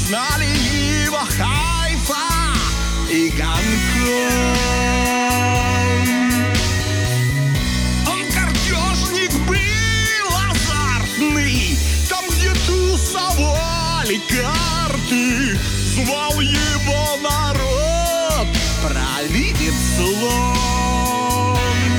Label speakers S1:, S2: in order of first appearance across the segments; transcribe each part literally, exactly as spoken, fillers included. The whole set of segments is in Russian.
S1: знали его Хайфа и Гонконг. Он картежник был азартный, там, где тусовали карты. Звал его народ провидец слон.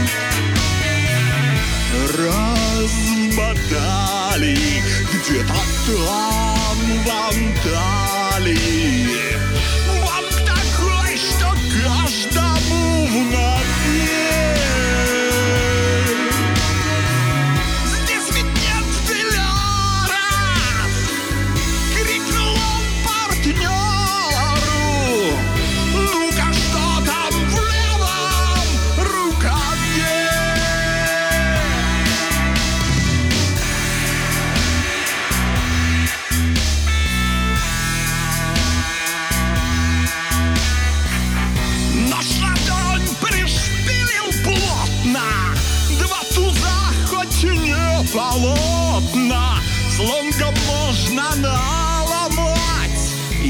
S1: Разбодали где-то там, в Анталии. Вам такой, что каждому в ноге. Здесь ведь нет филеров, крикнул он партнеру. Ну-ка, что там в левом рукаве? Наш ладонь пришпилил плотно, два туза хоть и не полотна. С лонгом можно наломать и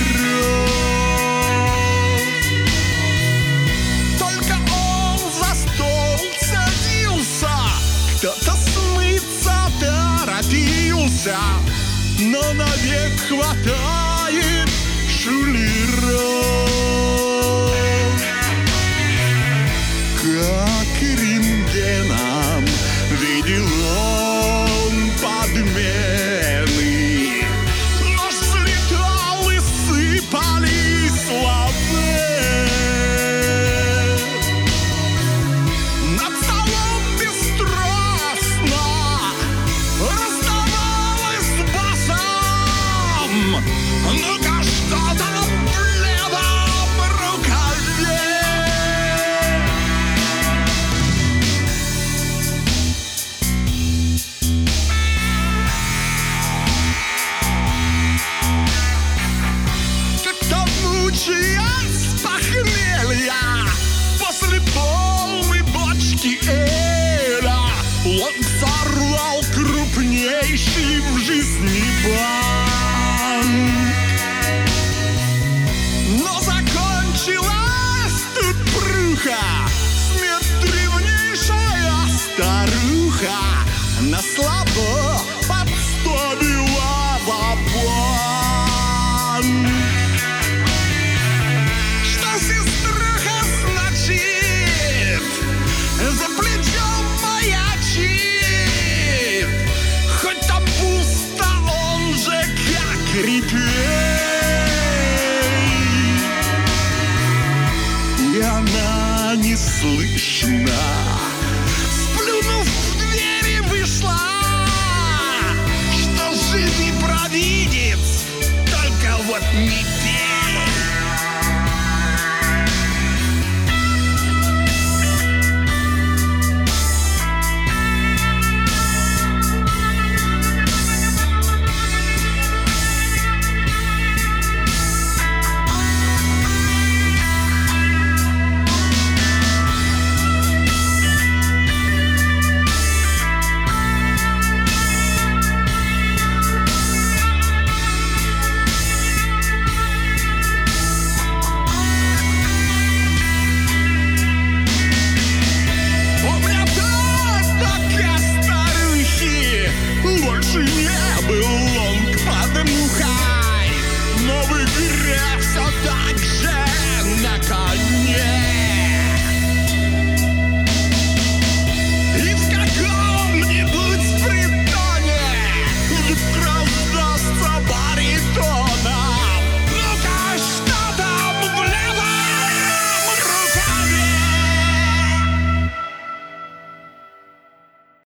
S1: дров. Только он за стол садился, кто-то смыться торопился, но навек хватает шулеров. Как рентгеном видел он подмены. Нож взлетал и сыпались лавы. Над столом бесстрастно раздавалось басом. Ну-ка, что там в левом рукаве? Как-то мучаясь с похмелья, после полной бочки эля, он сорвал крупнейший в жизни банк. Но закончилась тут пруха, смерть древнейшая старуха на слабо подставила ва-банк. Что сеструха значит? За плечом маячит. Хоть там пусто, он же как репей. И она неслышно, сплюнув в двери, вышла. Что жизни провидец, только вот не